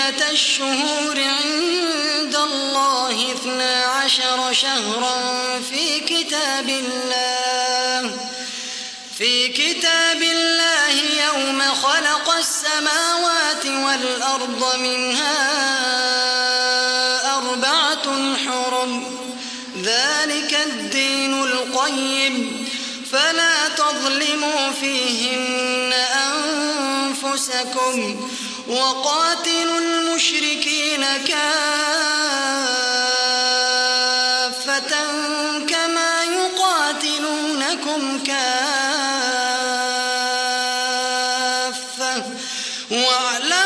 عدة الشهور عند الله 12 شهرا في كتاب الله يوم خلق السماوات والأرض منها 4 حرم ذلك الدين القيم فلا تظلموا فيهن أنفسكم وقاتلوا المشركين كافة كما يقاتلونكم كافة واعلموا